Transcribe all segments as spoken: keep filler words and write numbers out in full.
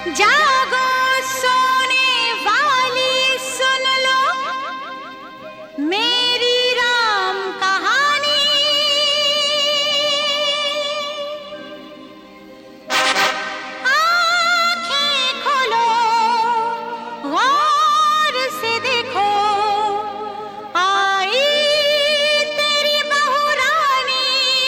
जागो सोने वाली सुन लो मेरी राम कहानी। आंखें खोलो गौर से देखो आई तेरी बहू रानी।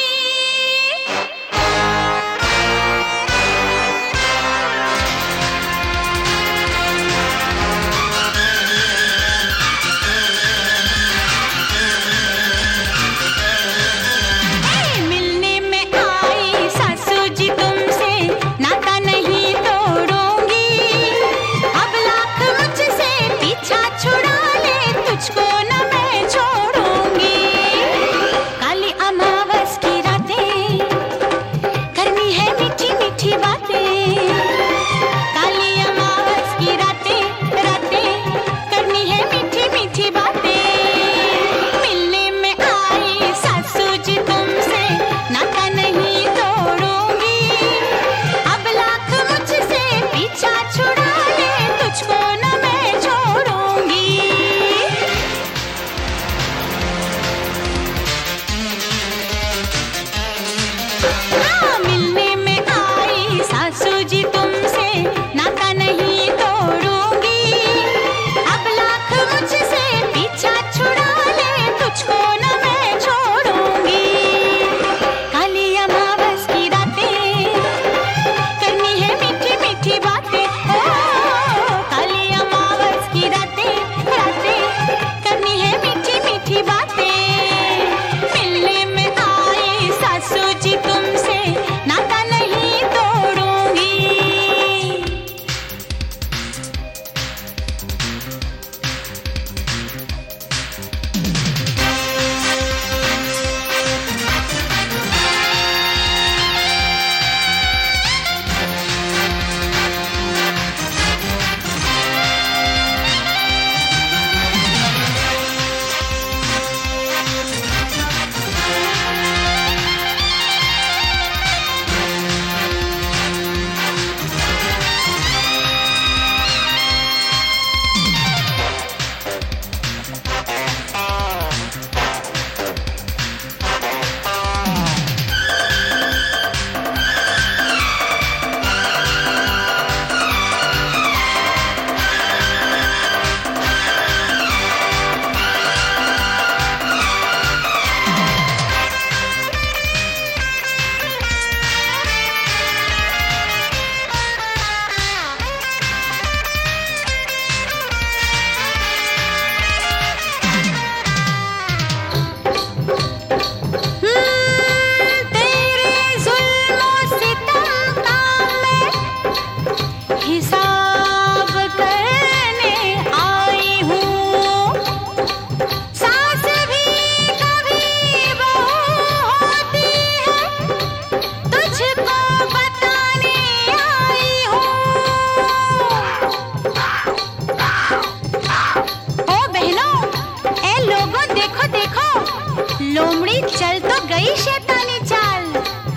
लोमड़ी चल तो गई शैतानी चाल।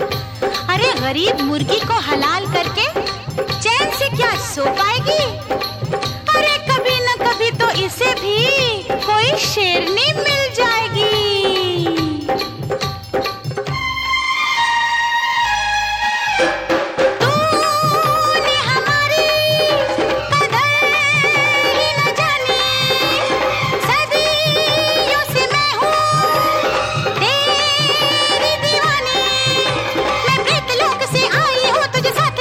अरे गरीब मुर्गी को हलाल करके चैन से क्या सो पाएगी। अरे कभी न कभी तो इसे भी कोई शेरनी मिल जाएगी। साथ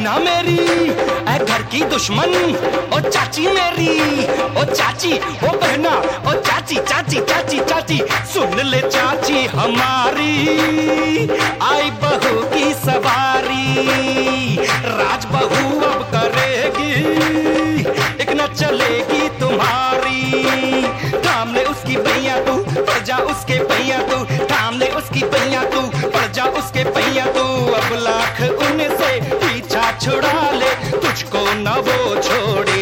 बहना मेरी ऐ घर की दुश्मन, ओ चाची मेरी, ओ चाची, ओ बहना, ओ चाची चाची चाची चाची, सुन ले चाची हमारी, आई बहू की सवारी, राज बहू अब करेगी, एक न चलेगी तुम्हारी। थाम ले उसकी पहिया तू, पड़ जा उसके पहिया तू, थाम ले उसकी पहिया तू, पड़ जा उसके पहिया तू, अब लाख उनसे पीछा छुड़ा ले, तुझको न वो छोड़े।